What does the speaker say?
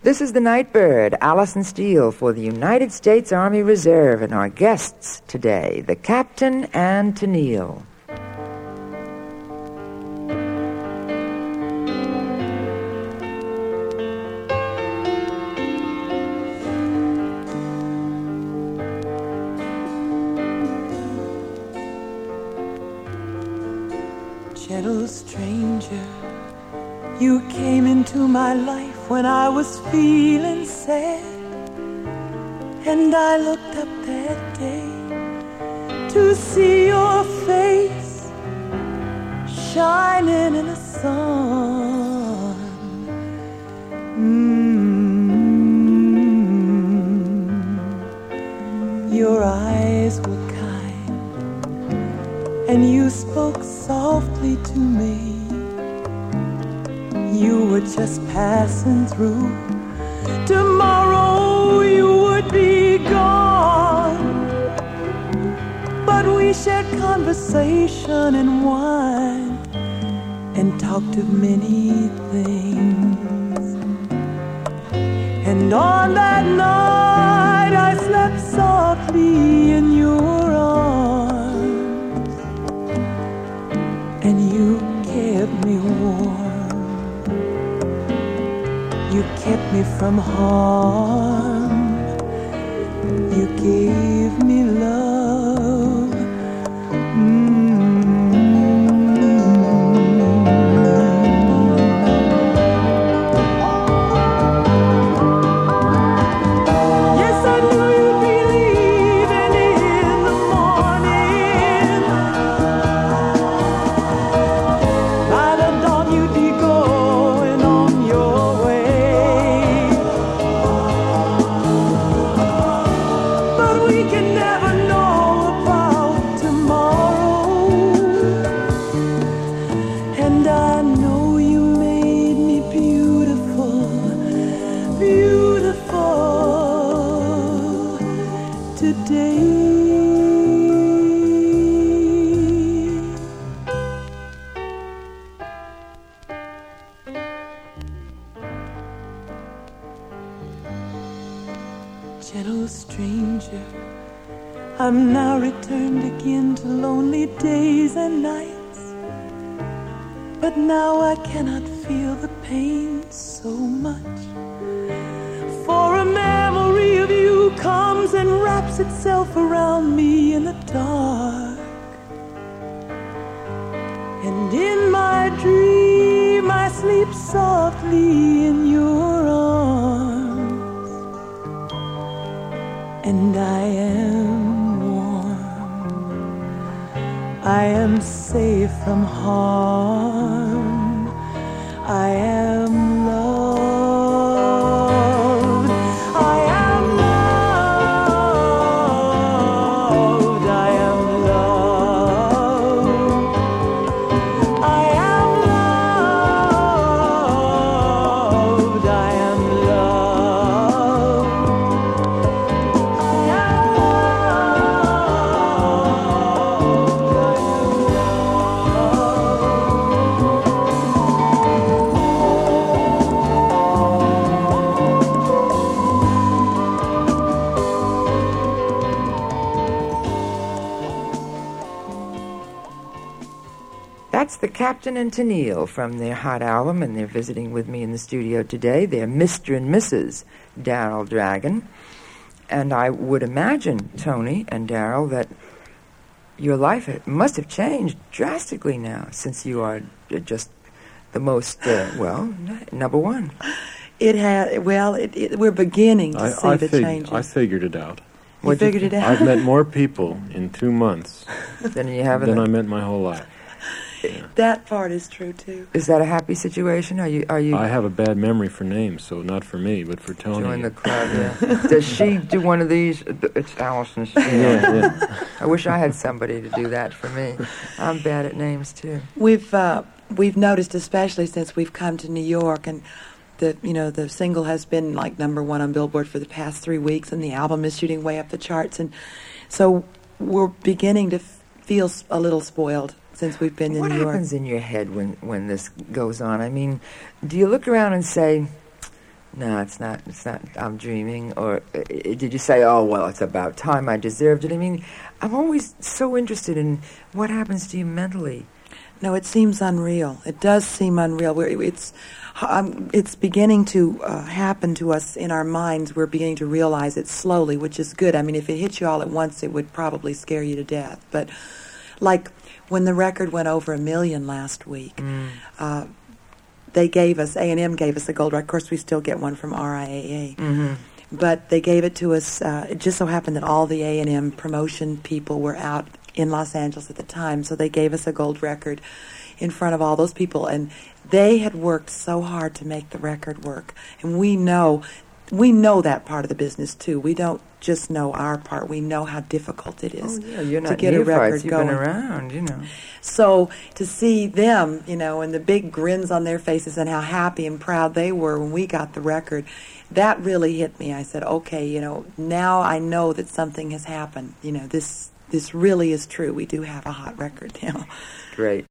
This is the Nightbird, Allison Steele, for the United States Army Reserve, and our guests today, the Captain and Tennille. Gentle stranger, you came into my life when I was feeling sad, and I looked up that day to see your face shining in the sun. Your eyes were kind, and you spoke softly to me. You were just passing through. Tomorrow you would be gone, but we shared conversation and wine and talked of many things. And on that night I slept softly in your arms, and you kept me warm. You kept me from harm. You gave me love. Yes, I knew you'd be leaving in the morning. By the dawn you'd be going on your way. But we can never know about tomorrow. And I know you made me beautiful, beautiful today. Gentle stranger, I'm now returned again to lonely days and nights. But now I cannot feel the pain so much. For a memory of you comes and wraps itself around me in the dark. And in my dream I sleep softly in your arms, and I am warm. I am safe from harm. I am loved. I am loved. I am loved. I am loved. I am loved. That's the Captain and Tennille from their hot album, and they're visiting with me in the studio today. They're Mr. and Mrs. Darryl Dragon. And I would imagine, Tony and Darryl, that your life must have changed drastically now, since you are just the most, number one. It had, we're beginning to see the changes. I figured it out. You figured it out? I've met more people in 2 months than you have than I met my whole life. Yeah. That part is true too. Is that a happy situation? Are you? I have a bad memory for names, so not for me, but for Tony. Join the club. Yeah. Does she do one of these? It's Allison. Yeah. I wish I had somebody to do that for me. I'm bad at names too. We've noticed, especially since we've come to New York, and the single has been like number one on Billboard for the past 3 weeks, and the album is shooting way up the charts, and so we're beginning to feel a little spoiled since we've been in New York. What happens in your head when this goes on? I mean, do you look around and say, No, it's not. It's not. I'm dreaming. Or did you say, "Oh, well, it's about time. I deserved it"? I mean, I'm always so interested in what happens to you mentally. No, it seems unreal. It does seem unreal. It's beginning to happen to us in our minds. We're beginning to realize it slowly, which is good. I mean, if it hit you all at once, it would probably scare you to death. But like when the record went over 1 million last week, they gave us, A&M gave us a gold record. Of course, we still get one from RIAA. Mm-hmm. But they gave it to us. It just so happened that all the A&M promotion people were out in Los Angeles at the time, so they gave us a gold record in front of all those people. And they had worked so hard to make the record work. And we know that part of the business, too. We don't just know our part. We know how difficult it is to get a record You've going. Been around, So to see them, and the big grins on their faces and how happy and proud they were when we got the record, that really hit me. I said, okay, now I know that something has happened. This really is true. We do have a hot record now. Great.